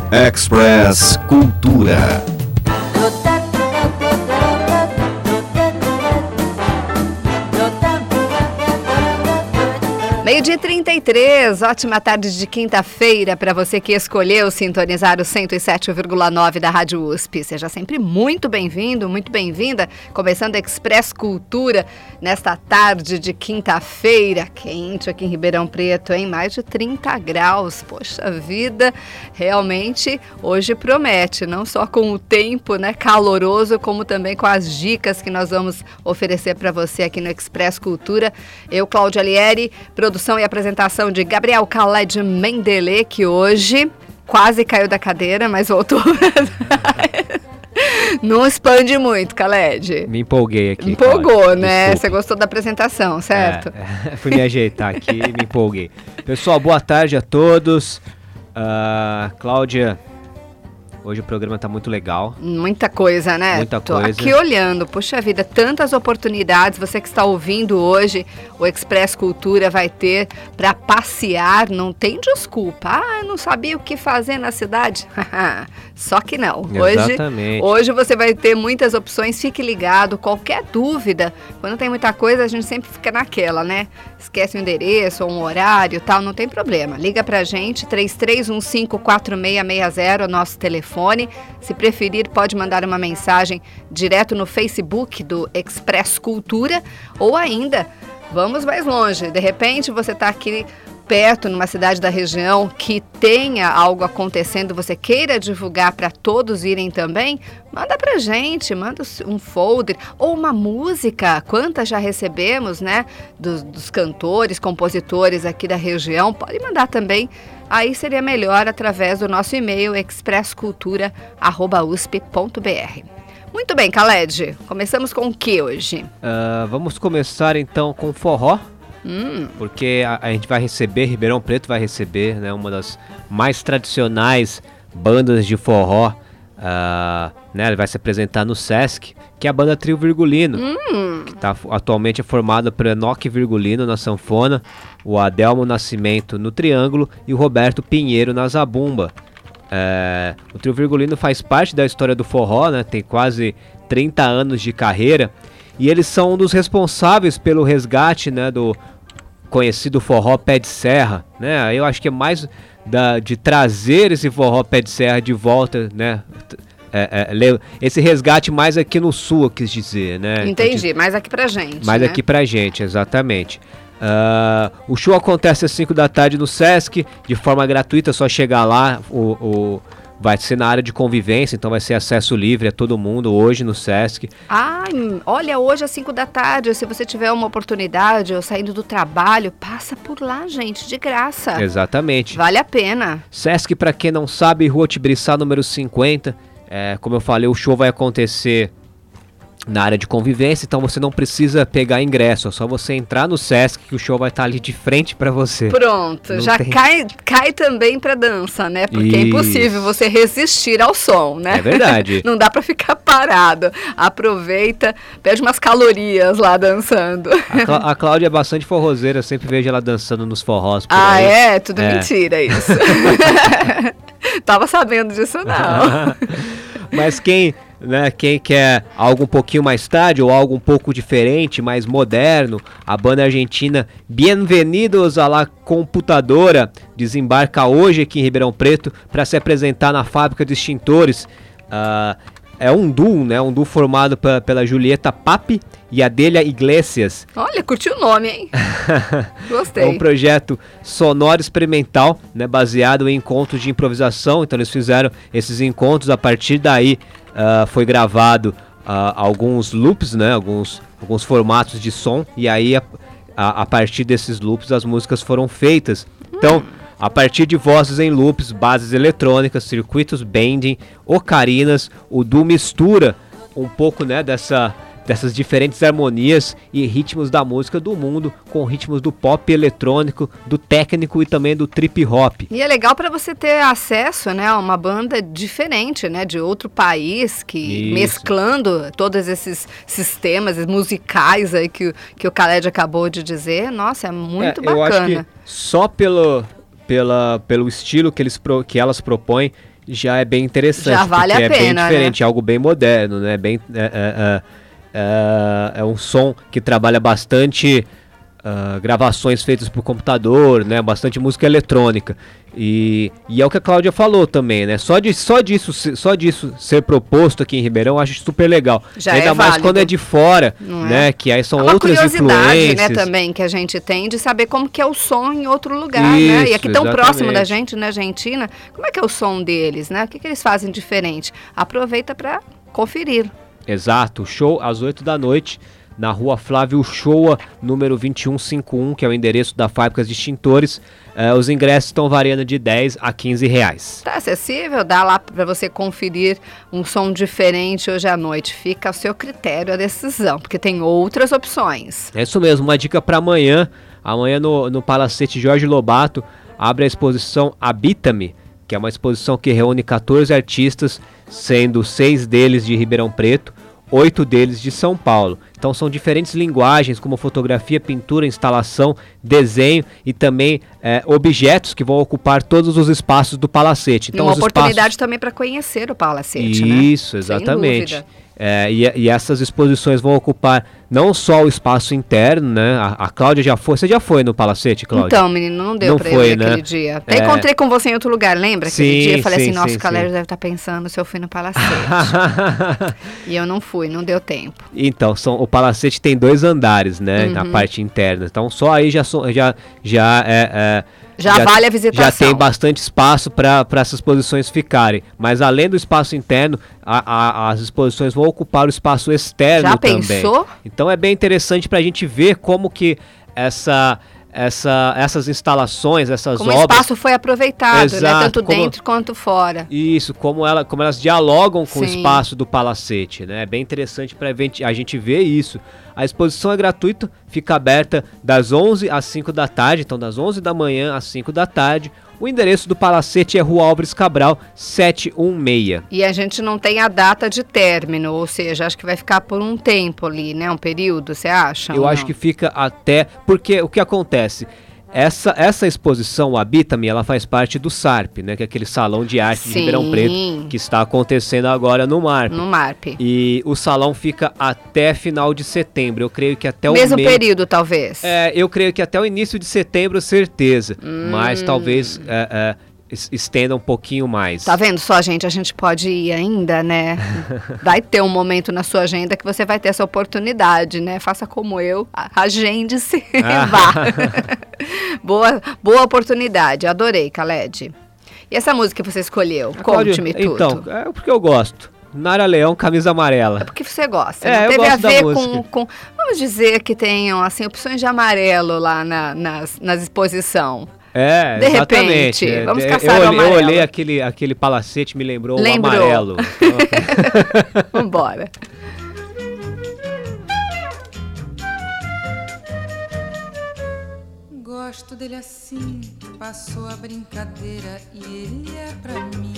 Express Cultura. Meio-dia 33, ótima tarde de quinta-feira para você que escolheu sintonizar o 107,9 da Rádio USP. Seja sempre muito bem-vindo, muito bem-vinda. Começando Express Cultura nesta tarde de quinta-feira, quente aqui em Ribeirão Preto, hein? Mais de 30 graus. Poxa vida, realmente hoje promete, não só com o tempo, né, caloroso, como também com as dicas que nós vamos oferecer para você aqui no Express Cultura. Eu, Cláudia Alieri, produção e apresentação de Gabriel Khaled Mendelê, que hoje quase caiu da cadeira, mas voltou. Não expande muito, Khaled. Me empolguei aqui. Empolgou, Cláudia. né? Desculpe. Você gostou da apresentação, certo? Fui me ajeitar aqui e me empolguei. Pessoal, boa tarde a todos. Cláudia, hoje o programa está muito legal. Muita coisa, né? Muita Tô coisa. aqui olhando, puxa vida, tantas oportunidades. Você que está ouvindo hoje, o Express Cultura vai ter para passear, não tem desculpa. Ah, eu não sabia o que fazer na cidade. Só que não. Exatamente. Hoje você vai ter muitas opções, fique ligado. Qualquer dúvida, quando tem muita coisa, a gente sempre fica naquela, né? Esquece o endereço ou um horário e tal, não tem problema. Liga pra gente, 33154660, o nosso telefone. Se preferir, pode mandar uma mensagem direto no Facebook do Express Cultura ou ainda, vamos mais longe. De repente, você está aqui perto, numa cidade da região que tenha algo acontecendo, você queira divulgar para todos irem também, manda pra gente, manda um folder ou uma música. Quantas já recebemos, né? Dos cantores, compositores aqui da região, pode mandar também. Aí seria melhor através do nosso e-mail expresscultura@usp.br. Muito bem, Khaled, começamos com o que hoje? Vamos começar então com forró. Porque a gente vai receber, Ribeirão Preto vai receber, né, uma das mais tradicionais bandas de forró, né, ele vai se apresentar no Sesc, que é a banda Trio Virgulino, que atualmente é formada por Enoque Virgulino na sanfona, o Adelmo Nascimento no triângulo e o Roberto Pinheiro na zabumba. O Trio Virgulino faz parte da história do forró, né, tem quase 30 anos de carreira, e eles são um dos responsáveis pelo resgate, né, do conhecido forró pé de serra, né? Eu acho que é mais de trazer esse forró pé de serra de volta, né? Esse resgate mais aqui no sul, eu quis dizer, né? Entendi, mais aqui pra gente. Mais, né? Aqui pra gente, exatamente. O show acontece às 5 da tarde no Sesc, de forma gratuita, é só chegar lá. Vai ser na área de convivência, então vai ser acesso livre a todo mundo hoje no Sesc. Olha, hoje às 5 da tarde, se você tiver uma oportunidade ou saindo do trabalho, passa por lá, gente, de graça. Exatamente. Vale a pena. Sesc, pra quem não sabe, Rua Tibriçá, número 50. Como eu falei, o show vai acontecer na área de convivência, então você não precisa pegar ingresso, é só você entrar no Sesc que o show vai estar ali de frente pra você. Pronto, não já tem... cai também pra dança, né? Porque é impossível você resistir ao som, né? É verdade. Não dá pra ficar parado. Aproveita, pede umas calorias lá dançando. A Cláudia é bastante forrozeira, eu sempre vejo ela dançando nos forrós por aí. É? Tudo mentira isso. Tava sabendo disso não. Mas quem quer algo um pouquinho mais tarde ou algo um pouco diferente, mais moderno, a banda argentina Bienvenidos a la Computadora desembarca hoje aqui em Ribeirão Preto para se apresentar na Fábrica de Extintores. É um duo, né? Um duo formado pela Julieta Papi e Adélia Iglesias. Olha, curti o nome, hein? Gostei. É um projeto sonoro experimental, né? Baseado em encontros de improvisação. Então eles fizeram esses encontros, a partir daí foi gravado alguns loops, né? Alguns formatos de som. E aí a partir desses loops as músicas foram feitas. Então, a partir de vozes em loops, bases eletrônicas, circuitos bending, ocarinas, o duo mistura um pouco, né, dessas diferentes harmonias e ritmos da música do mundo com ritmos do pop eletrônico, do técnico e também do trip hop. E é legal para você ter acesso, né, a uma banda diferente, né, de outro país, que mesclando todos esses sistemas musicais aí que o Khaled acabou de dizer. Nossa, é muito bacana. Eu acho que só pelo estilo que elas propõem já é bem interessante. Já vale a pena, é bem diferente, né? Algo bem moderno, né? É um som que trabalha bastante gravações feitas por computador, né? Bastante música eletrônica. E é o que a Cláudia falou também, né? Só disso ser proposto aqui em Ribeirão, eu acho super legal. Já Ainda mais válido. quando é de fora, né? Que aí são outras influências. Uma curiosidade, né, também, que a gente tem de saber como que é o som em outro lugar, né? E aqui tão próximo da gente, na Argentina, como é que é o som deles, né? O que eles fazem diferente? Aproveita para conferir. Exato, show às 8 da noite, na rua Flávio Shoa, número 2151, que é o endereço da Fábricas de Extintores. Os ingressos estão variando de 10 a 15 reais. Tá acessível, dá lá para você conferir um som diferente hoje à noite. Fica ao seu critério a decisão, porque tem outras opções. É isso mesmo, uma dica para amanhã. Amanhã no Palacete Jorge Lobato abre a exposição Habita-me, que é uma exposição que reúne 14 artistas, sendo 6 deles de Ribeirão Preto, 8 deles de São Paulo. Então são diferentes linguagens, como fotografia, pintura, instalação, desenho e também objetos que vão ocupar todos os espaços do Palacete. Então, uma oportunidade também para conhecer o Palacete, né? Isso, exatamente. Sem dúvida. E essas exposições vão ocupar não só o espaço interno, né? A Cláudia já foi. Você já foi no Palacete, Cláudia? Então, menino, não deu pra ir naquele dia. Até encontrei com você em outro lugar, lembra? Aquele dia eu falei assim, nossa, o Calégio deve estar pensando se eu fui no Palacete. E eu não fui, não deu tempo. Então, o Palacete tem 2 andares, né? Na parte interna. Então, só aí já vale a visitação. Já tem bastante espaço para essas exposições ficarem. Mas além do espaço interno, as exposições vão ocupar o espaço externo também. Já pensou? Então é bem interessante para a gente ver como que essas instalações, essas obras... Como o espaço foi aproveitado, né? Tanto dentro quanto fora. Isso, como elas dialogam com o espaço do Palacete, né? É bem interessante para a gente ver isso. A exposição é gratuita, fica aberta das 11 às 5 da tarde, então das 11 da manhã às 5 da tarde. O endereço do Palacete é Rua Álvares Cabral, 716. E a gente não tem a data de término, ou seja, acho que vai ficar por um tempo ali, né? Um período, você acha? Eu acho que fica até... Porque o que acontece? Essa exposição, o Habita-me, ela faz parte do SARP, né? Que é aquele Salão de Arte de Ribeirão Preto, que está acontecendo agora no MARP. No MARP. E o salão fica até final de setembro. Eu creio que até o mesmo período, talvez. Eu creio que até o início de setembro, certeza. Mas talvez... estenda um pouquinho mais. Tá vendo só, gente? A gente pode ir ainda, né? Vai ter um momento na sua agenda que você vai ter essa oportunidade, né? Faça como eu, agende-se e vá. Boa oportunidade, adorei, Khaled. E essa música que você escolheu? Conte-me tudo. Então, é porque eu gosto. Nara Leão, Camisa Amarela. É porque você gosta. Não teve a ver com... Vamos dizer que tenham, assim, opções de amarelo lá nas exposição. De repente, vamos caçar o amarelo. Eu olhei aquele Palacete, me lembrou o amarelo. Vambora. Gosto dele assim, passou a brincadeira e ele é pra mim.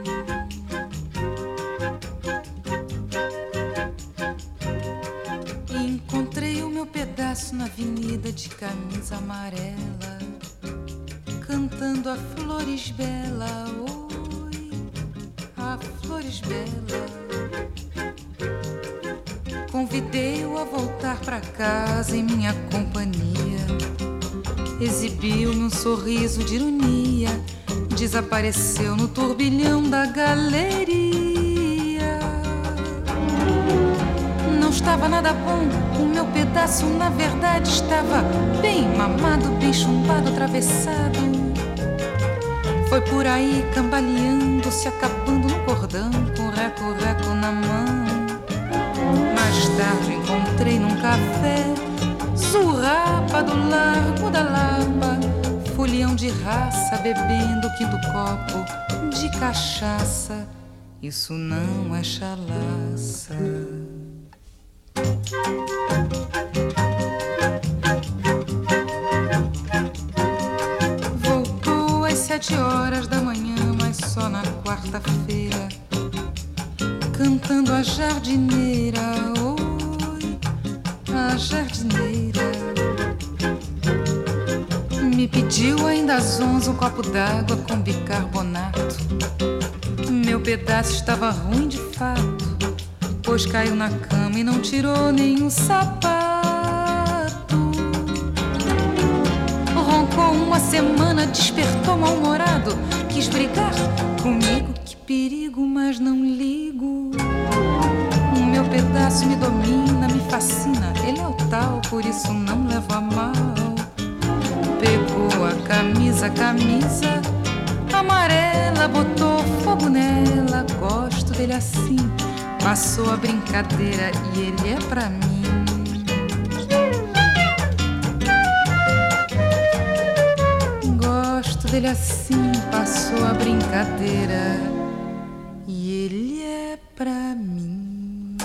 Encontrei o meu pedaço na avenida de camisa amarela, cantando a flores bela, oi, a flores bela. Convidei-o a voltar pra casa em minha companhia. Exibiu-me um sorriso de ironia, desapareceu no turbilhão da galeria. Não estava nada bom, o meu pedaço na verdade estava bem mamado, bem chumbado, atravessado. Foi por aí cambaleando, se acabando no cordão, com reco-reco na mão. Mais tarde encontrei num café Zurrapa do Largo da Lapa, folião de raça, bebendo o quinto copo de cachaça. Isso não é chalaça. Voltou às 7 horas da manhã, mas só na quarta-feira, cantando a jardineira, oi, a jardineira. Me me pediu ainda às 11 um copo d'água com bicarbonato. Meu pedaço estava ruim de fato, pois caiu na cama e não tirou nenhum sapato. Roncou uma semana, despertou mal-humorado, quis brigar comigo, que perigo, mas não ligo. O meu pedaço me domina, me fascina, ele é o tal, por isso não levo a mal. Pegou a camisa amarela, botou fogo nela, gosto dele assim. Passou a brincadeira e ele é pra mim. Gosto dele assim, passou a brincadeira e ele é pra mim.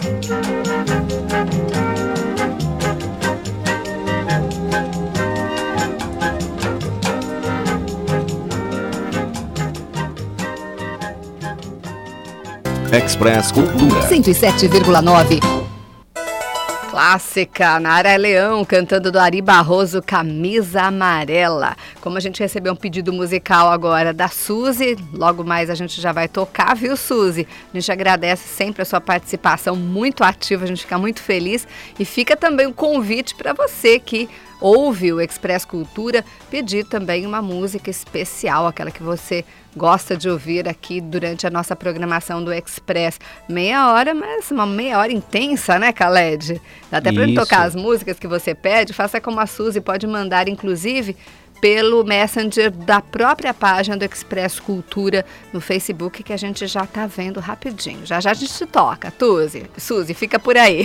Express Cultura 107,9. Clássica, Nara Leão cantando do Ari Barroso, Camisa Amarela. Como a gente recebeu um pedido musical agora da Suzy, logo mais a gente já vai tocar, viu, Suzy? A gente agradece sempre a sua participação muito ativa, a gente fica muito feliz. E fica também um convite para você que ouve o Express Cultura, pedir também uma música especial, aquela que você gosta de ouvir aqui durante a nossa programação do Express. Meia hora, mas uma meia hora intensa, né, Khaled? Dá até para tocar as músicas que você pede, faça como a Suzy, pode mandar, inclusive, pelo Messenger da própria página do Express Cultura no Facebook, que a gente já tá vendo rapidinho. Já já a gente toca, Suzy, fica por aí.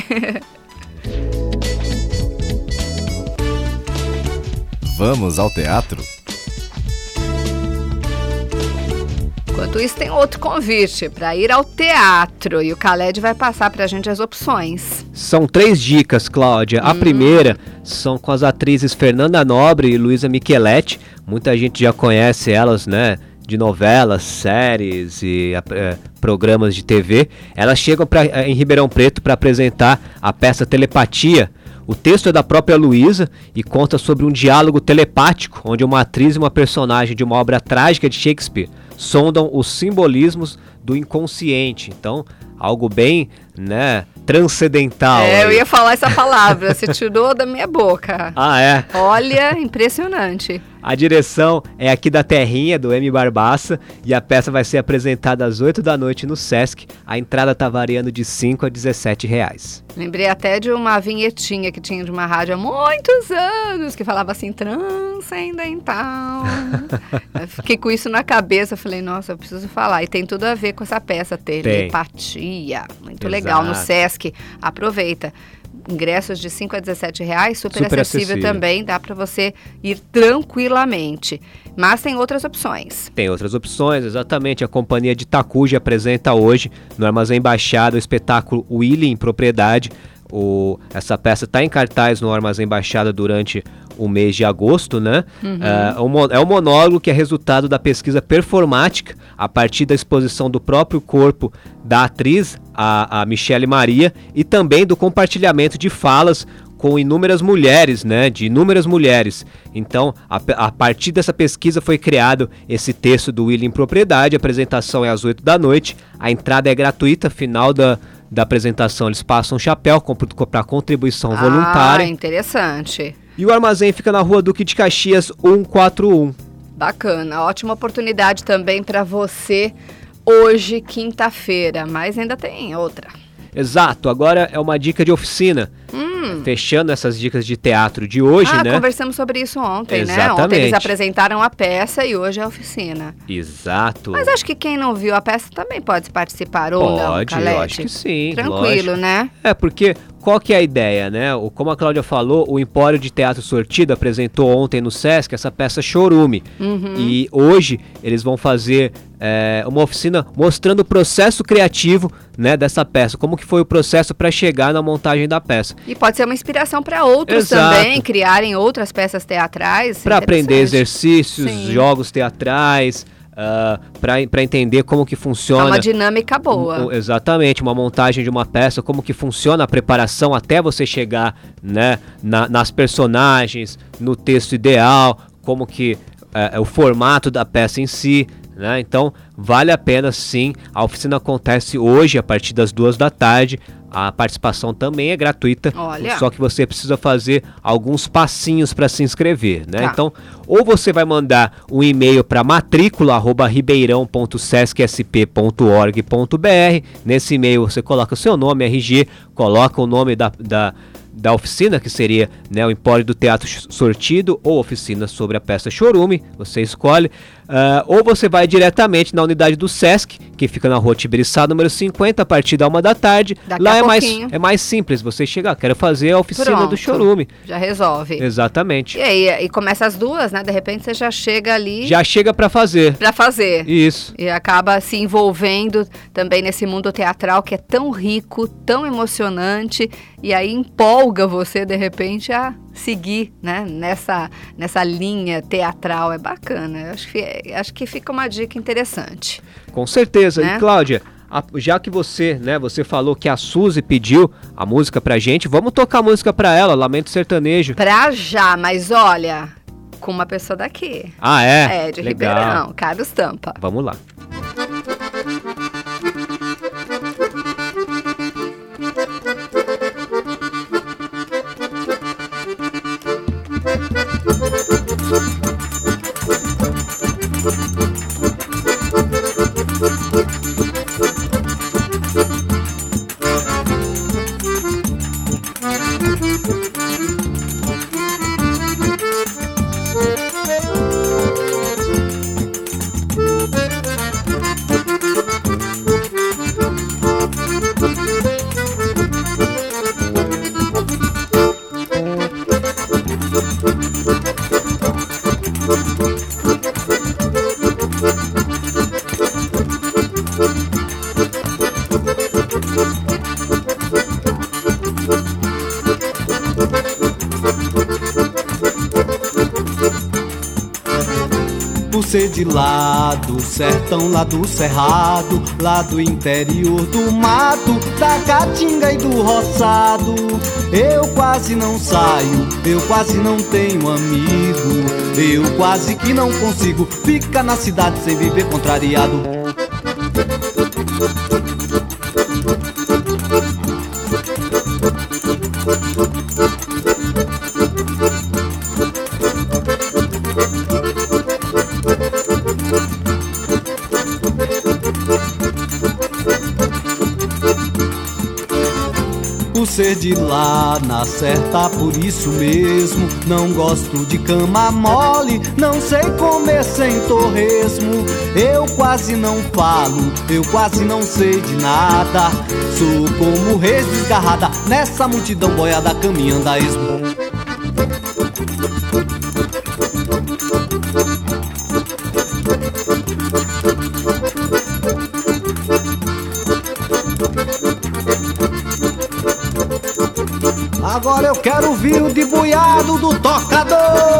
Vamos ao teatro? Enquanto isso, tem outro convite para ir ao teatro e o Khaled vai passar para a gente as opções. São 3 dicas, Cláudia. A primeira são com as atrizes Fernanda Nobre e Luísa Micheletti. Muita gente já conhece elas, né? De novelas, séries e programas de TV. Elas chegam em Ribeirão Preto para apresentar a peça Telepatia. O texto é da própria Luísa e conta sobre um diálogo telepático, onde uma atriz e uma personagem de uma obra trágica de Shakespeare sondam os simbolismos do inconsciente. Então, algo bem, né, transcendental. Eu ia falar essa palavra, você tirou da minha boca. Ah, é? Olha, impressionante. A direção é aqui da Terrinha, do M. Barbaça, e a peça vai ser apresentada às 8 da noite no Sesc. A entrada está variando de R$5 a R$17. Lembrei até de uma vinhetinha que tinha de uma rádio há muitos anos, que falava assim, transcendental. Eu fiquei com isso na cabeça, falei, nossa, eu preciso falar. E tem tudo a ver com essa peça, Telepatia. Muito legal, no Sesc. Aproveita. Ingressos de R$5 a R$17, super acessível também, dá para você ir tranquilamente. Mas tem outras opções. Tem outras opções, exatamente. A Companhia de Itacuja apresenta hoje no Armazém Baixada o espetáculo Willy em Propriedade. Essa peça está em cartaz no Armazém Baixada durante o mês de agosto, né? É um monólogo que é resultado da pesquisa performática a partir da exposição do próprio corpo da atriz, a Michele Maria, e também do compartilhamento de falas com inúmeras mulheres, né? De inúmeras mulheres. Então, a partir dessa pesquisa foi criado esse texto do Willy em Propriedade. A apresentação é às 8 da noite, a entrada é gratuita, final da apresentação eles passam um chapéu para contribuição voluntária. Interessante. E o armazém fica na Rua Duque de Caxias 141. Bacana, ótima oportunidade também para você hoje, quinta-feira, mas ainda tem outra. Exato, agora é uma dica de oficina. Fechando essas dicas de teatro de hoje, né? Conversamos sobre isso ontem, Exatamente. né? Ontem eles apresentaram a peça e hoje é a oficina. Exato. Mas acho que quem não viu a peça também pode participar, ou não, Khaled? Pode, eu acho que sim. Tranquilo, lógico. Né? Porque qual que é a ideia, né? Como a Cláudia falou, o Empório de Teatro Sortido apresentou ontem no Sesc essa peça Chorume. E hoje eles vão fazer uma oficina mostrando o processo criativo, né, dessa peça. Como que foi o processo para chegar na montagem da peça. E pode ser uma inspiração para outros também, criarem outras peças teatrais. Para aprender exercícios, jogos teatrais, para entender como que funciona. É uma dinâmica boa. Exatamente, uma montagem de uma peça, como que funciona a preparação até você chegar, né, nas personagens, no texto ideal, como que é o formato da peça em si, né? Então vale a pena sim. A oficina acontece hoje a partir das 2 da tarde. A participação também é gratuita. Olha. Só que você precisa fazer alguns passinhos para se inscrever, né? Tá. Então, ou você vai mandar um e-mail para matrícula@ribeirão.sescsp.org.br. Nesse e-mail você coloca o seu nome, RG, coloca o nome da oficina, que seria, né, o Empório do Teatro Sortido, ou oficina sobre a peça Chorume, você escolhe. Ou você vai diretamente na unidade do Sesc, que fica na Rua Tibiriçá, número 50, a partir da 1 da tarde. Daqui Lá a é pouquinho. mais simples, você chega, quero fazer a oficina Pronto, do Chorume. Já resolve. Exatamente. E aí, começa às 2, né? De repente você já chega ali Já chega para fazer. pra fazer. Isso. E acaba se envolvendo também nesse mundo teatral que é tão rico, tão emocionante, e aí empolga você, de repente, a seguir, né, nessa linha teatral. É bacana. Eu acho que fica uma dica interessante. Com certeza. Né? E Cláudia, já que você falou que a Suzy pediu a música pra gente, vamos tocar a música pra ela, Lamento Sertanejo. Pra já, mas olha, com uma pessoa daqui. Ah, é? É, de Legal. Ribeirão, Carlos Tampa. Vamos lá. Por ser de lá do sertão, lá do cerrado, lá do interior do mato, da caatinga e do roçado, eu quase não saio, eu quase não tenho amigo, eu quase que não consigo ficar na cidade sem viver contrariado. Por ser de lá, na certa, por isso mesmo não gosto de cama mole, não sei comer sem torresmo. Eu quase não falo, eu quase não sei de nada, sou como reis desgarrada nessa multidão boiada caminhando a esmo. Agora eu quero ouvir o debuiado do tocador.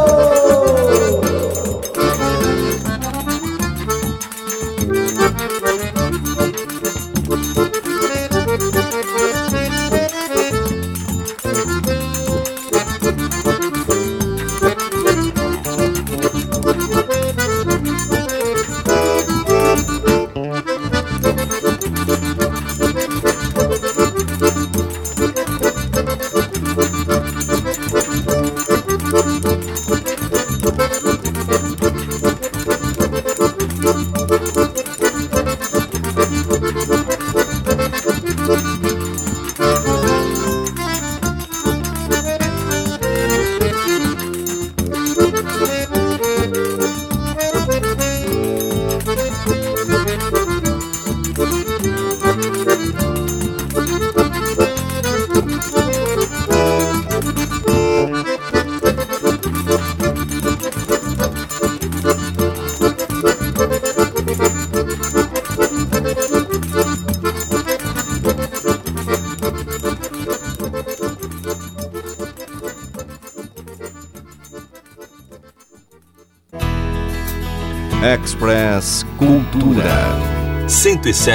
Express Cultura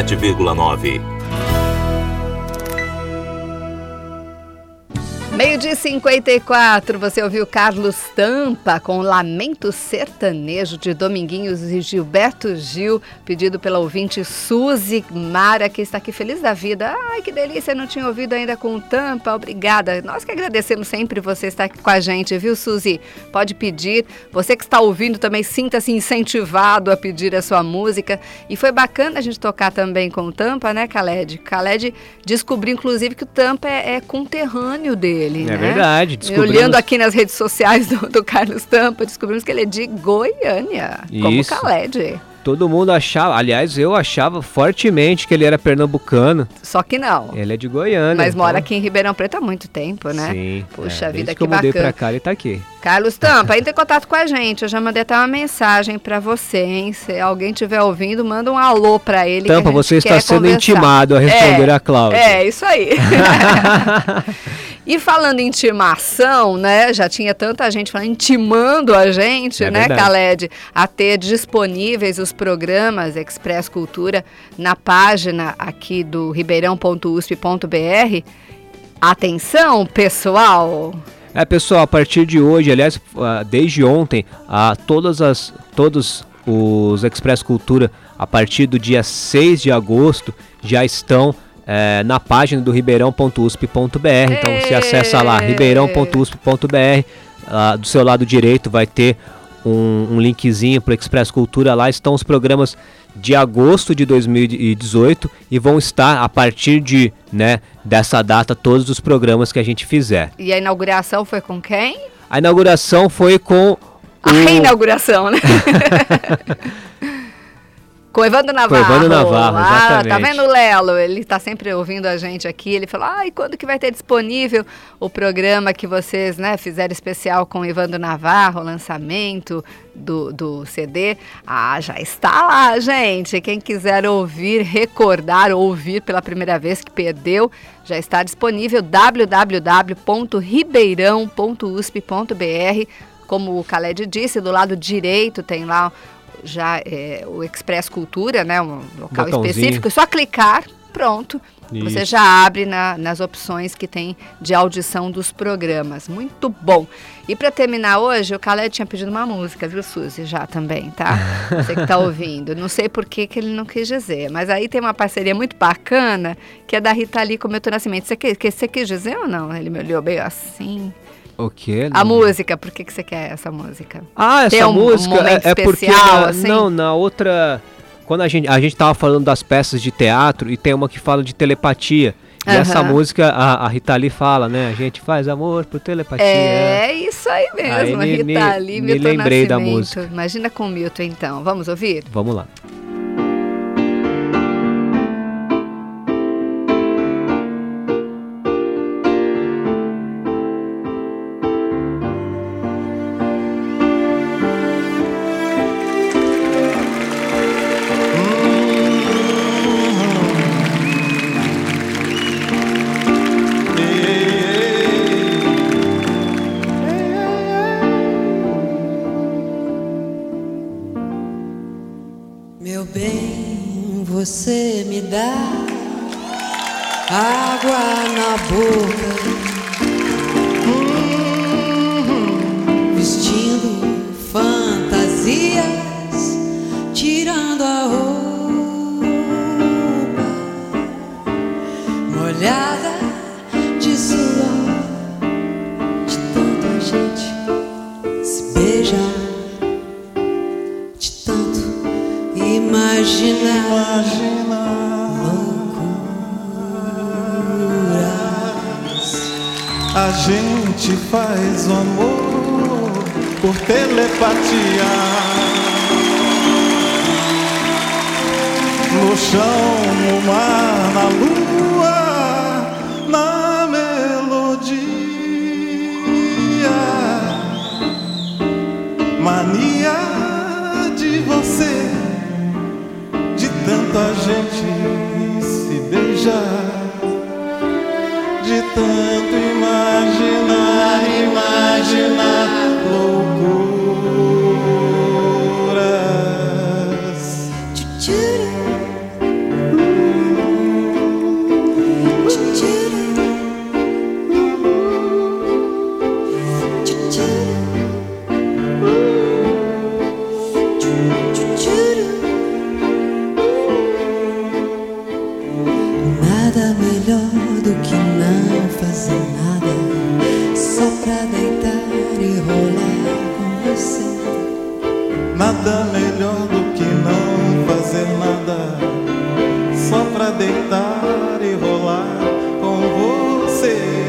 107,9. 11h54, você ouviu Carlos Tampa com Lamento Sertanejo de Dominguinhos e Gilberto Gil, pedido pela ouvinte Suzy Mara, que está aqui feliz da vida. Ai, que delícia, não tinha ouvido ainda com o Tampa, obrigada. Nós que agradecemos sempre você estar aqui com a gente, viu, Suzy? Pode pedir, você que está ouvindo também sinta-se incentivado a pedir a sua música. E foi bacana a gente tocar também com o Tampa, né, Khaled? Khaled descobriu, inclusive, que o Tampa é conterrâneo dele, né? É verdade, descobrimos. Olhando aqui nas redes sociais do Carlos Tampa, descobrimos que ele é de Goiânia, como Khaled. Todo mundo achava, aliás, eu achava fortemente que ele era pernambucano. Só que não. Ele é de Goiânia. Mas mora aqui em Ribeirão Preto há muito tempo, né? Sim. Puxa vida, que bacana. Eu mudei pra cá, ele tá aqui. Carlos Tampa, entra em contato com a gente. Eu já mandei até uma mensagem pra você, hein? Se alguém estiver ouvindo, manda um alô pra ele. Tampa, você está sendo intimado a responder a Cláudia. É, isso aí. E falando em intimação, né? Já tinha tanta gente falando, intimando a gente, né, Khaled? A ter disponíveis os programas Express Cultura na página aqui do ribeirão.usp.br. Atenção, pessoal! Pessoal, a partir de hoje, aliás, desde ontem, todos os Express Cultura, a partir do dia 6 de agosto, já estão na página do ribeirão.usp.br. Então você acessa lá, ribeirão.usp.br, do seu lado direito vai ter um linkzinho para o Express Cultura. Lá estão os programas de agosto de 2018 e vão estar a partir dessa data todos os programas que a gente fizer. E a inauguração foi com quem? A inauguração foi com a reinauguração, né? Com Evandro Navarro. Com Evandro Navarro, exatamente. Tá vendo o Lelo? Ele tá sempre ouvindo a gente aqui. Ele falou, quando que vai ter disponível o programa que vocês, né, fizeram especial com Evandro Navarro, o lançamento do CD? Já está lá, gente. Quem quiser ouvir, recordar, ouvir pela primeira vez que perdeu, já está disponível www.ribeirão.usp.br. Como o Khaled disse, do lado direito tem lá já o Express Cultura, né, um local específico, é só clicar, pronto, isso. Você já abre nas opções que tem de audição dos programas, muito bom. E para terminar hoje, o Khaled tinha pedido uma música, viu, Suzy, já também, tá? Você que tá ouvindo, não sei por que ele não quis dizer, mas aí tem uma parceria muito bacana, que é da Rita Lee com o Milton Nascimento. Você quis dizer ou não? Ele me olhou bem assim... O quê? A música, por que você quer essa música? Essa música é porque assim? na outra, quando a gente tava falando das peças de teatro e tem uma que fala de telepatia. E essa música a Rita Lee fala, né? A gente faz amor por telepatia. É isso aí mesmo, aí Rita Lee, me lembrei da música. Imagina com o Milton então. Vamos ouvir? Vamos lá. Você me dá água na boca, vestindo fantasias, tirando a roupa, molhada de suor, de tanto a gente se beijar, de tanto imaginar. A gente faz o amor por telepatia, no chão, no mar, na lua, na melodia. Mania de você, de tanto a gente se beijar, de tanto imaginar loucuras. deitar e rolar com você.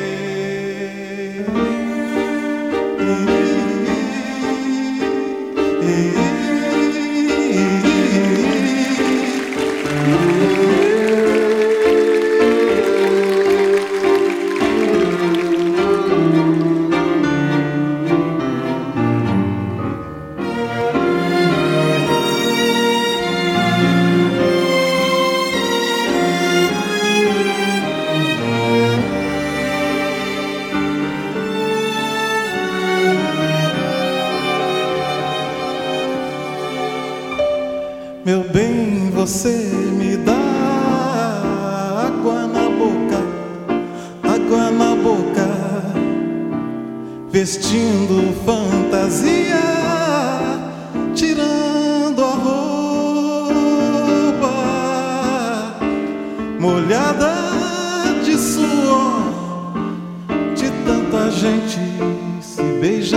Meu bem, você me dá água na boca, vestindo fantasia, tirando a roupa, molhada de suor, de tanta gente se beijar,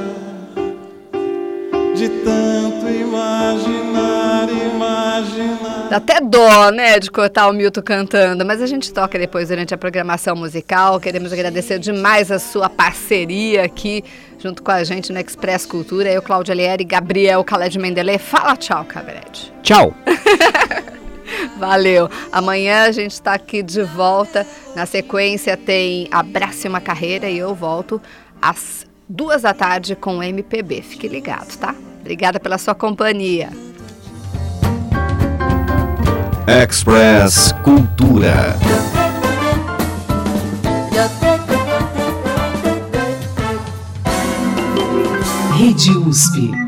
de tanto imaginar. Dá até dó, né, de cortar o Milton cantando, mas a gente toca depois durante a programação musical. Queremos agradecer demais a sua parceria aqui, junto com a gente no Express Cultura. Eu, Cláudia Lieri, Gabriel Khaled Mendelê. Fala tchau, Khaled. Tchau. Valeu. Amanhã a gente está aqui de volta. Na sequência tem Abrace uma Carreira e eu volto às 2 da tarde com o MPB. Fique ligado, tá? Obrigada pela sua companhia. Express Cultura. Rede USP.